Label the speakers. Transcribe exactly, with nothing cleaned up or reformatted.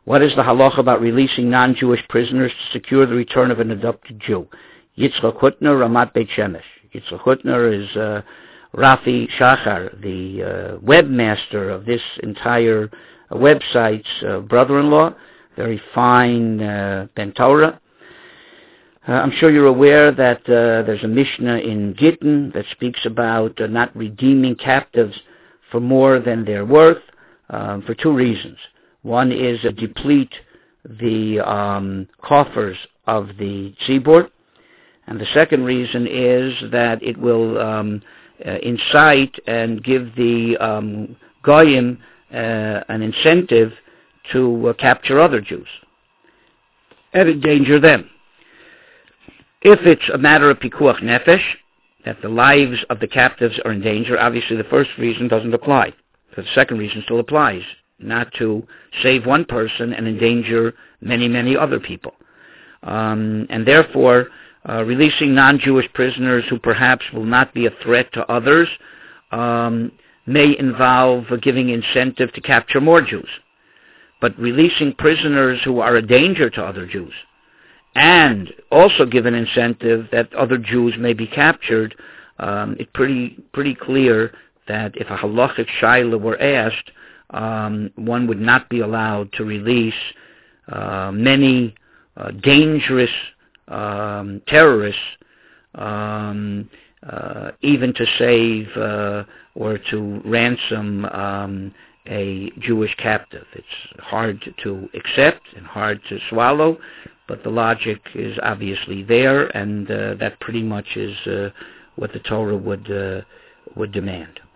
Speaker 1: What is the halacha about releasing non-Jewish prisoners to secure the return of an adopted Jew? Yitzchak Hutner, Ramat Beit Shemesh. Yitzchak Hutner is uh, Rafi Shachar, the uh, webmaster of this entire uh, website's uh, brother-in-law. Very fine uh, Ben Torah. Uh, I'm sure you're aware that uh, there's a Mishnah in Gittin that speaks about uh, not redeeming captives for more than their worth um, for two reasons. One is to deplete the um, coffers of the tzibur, and the second reason is that it will um, uh, incite and give the um, goyim uh, an incentive to uh, capture other Jews and endanger them. If it's a matter of pikuach nefesh, that the lives of the captives are in danger, obviously the first reason doesn't apply. But the second reason still applies, not to save one person and endanger many, many other people. Um, and therefore, uh, releasing non-Jewish prisoners who perhaps will not be a threat to others um, may involve uh, giving incentive to capture more Jews. But releasing prisoners who are a danger to other Jews, and also give an incentive that other Jews may be captured, um, it's pretty pretty clear that if a halachic shaila were asked, um, one would not be allowed to release uh, many uh, dangerous um, terrorists, um, uh, even to save uh, or to ransom um, a Jewish captive. It's hard to accept and hard to swallow, but the logic is obviously there, and uh, that pretty much is uh, what the Torah would uh, would demand.